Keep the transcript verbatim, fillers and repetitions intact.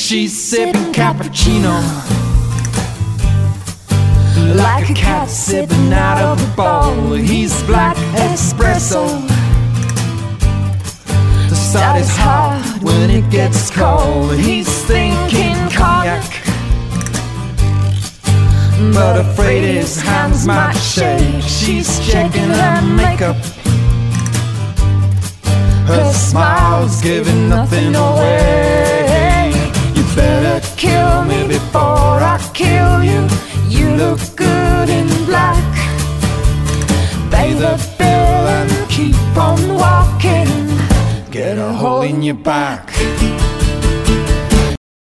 She's sipping cappuccino like a cat sipping out of a bowl. He's black espresso. The start is hard when it gets cold. He's thinking cognac, but afraid his hands might shake. She's checking her makeup. Her smile's giving nothing away. You better kill me before I kill you. You look good in black. Pay the bill and keep on walking. Get a hole in your back.